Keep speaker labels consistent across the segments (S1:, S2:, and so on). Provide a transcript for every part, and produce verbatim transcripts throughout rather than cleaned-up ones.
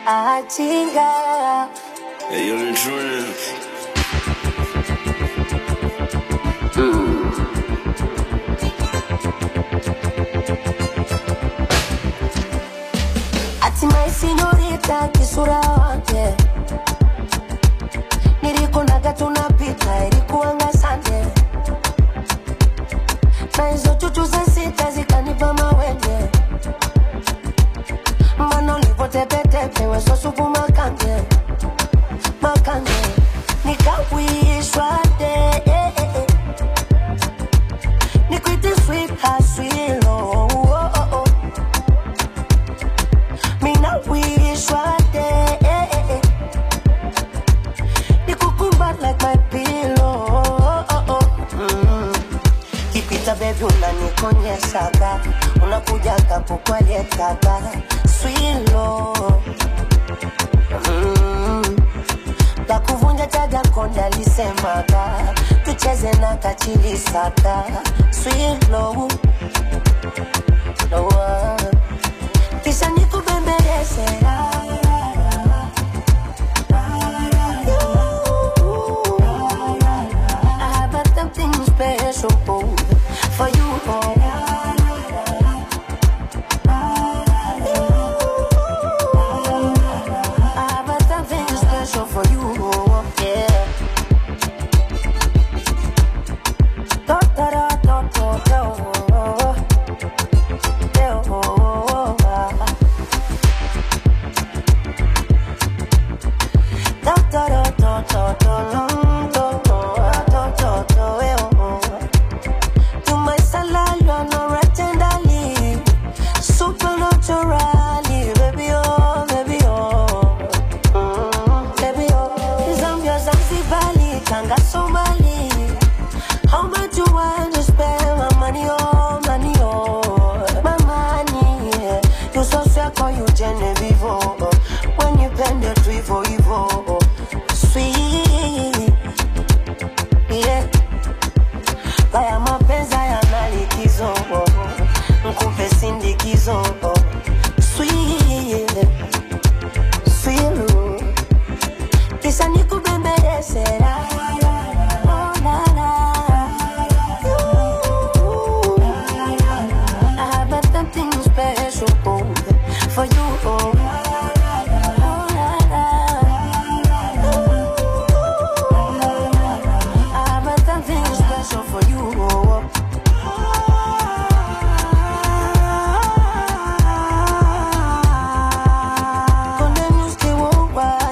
S1: Achinga.
S2: Hey, yo, Jordan.
S1: Hatimaye sinyorita kisura wake, nilikunaga tunapita ilikuanga sande, na hizo chuchu za sita zikanipa mawenge. Mbona ulipotepetepe weso supu makange, makange nikawishwa de eh, eh, eh. Nikuite sweet haswilo oh, oh, oh. Mina wishwa de eh, eh, eh. Nikukumbat like my pillow oh, oh, oh. Mm. Kipita baby unanikonyeshaga, unakuja kapo kwa letaga swilo mm. La kuvunja chaga konda lisemaga, tucheze na kachili saka swilo no, uh. Kisha nikubembeleze I have something special for you. For you, yeah. Da da da da da da. Da da da da da da. To my salad, you're not right tenderly, supernaturally, baby oh, baby oh. Kanga Somali, how much you want to spend my money on, money on, my money, yeah. You so sweet, call you Genevieve, oh. When you bend the tree for evil, sweet, yeah. Kaya mapenza ya nalikizo, nkupe sindikizo, sweet, sweet, kisa nikubembeleze. For you, oh, I have something special for you, oh. Condemn you still won't buy,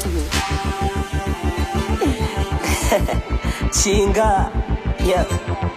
S1: yeah. Chinga, yeah.